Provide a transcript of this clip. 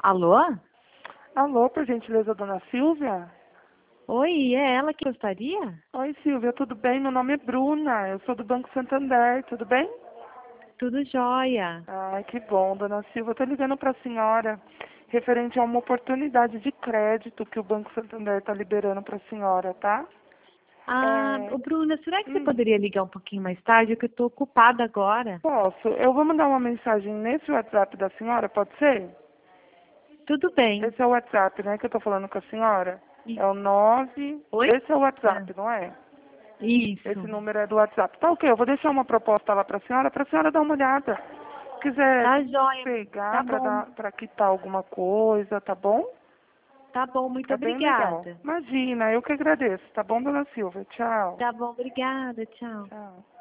Alô? Alô, por gentileza, dona Silvia? Oi, é ela que gostaria? Oi, Silvia, tudo bem? Meu nome é Bruna, eu sou do Banco Santander, tudo bem? Tudo jóia. Ai, que bom, dona Silvia. Eu tô ligando para a senhora referente a uma oportunidade de crédito que o Banco Santander está liberando para a senhora, tá? Ah, É, ô Bruna, será que você hum, poderia ligar um pouquinho mais tarde? É que eu tô ocupada agora. posso. Eu vou mandar uma mensagem nesse WhatsApp da senhora, pode ser? Tudo bem. Esse é o WhatsApp, né, que eu tô falando com a senhora? E- É o 9. Oi? Esse é o Ah, WhatsApp, não é? Esse isso. número é do WhatsApp. Tá ok, eu vou deixar uma proposta lá para a senhora dar uma olhada. Se quiser Tá jóia. pegar Tá bom. para quitar alguma coisa, tá bom? Tá bom, muito Tá bem legal. obrigada. Imagina, eu que agradeço, tá bom, dona Silvia? Tchau. Tá bom, obrigada. Tchau. Tchau.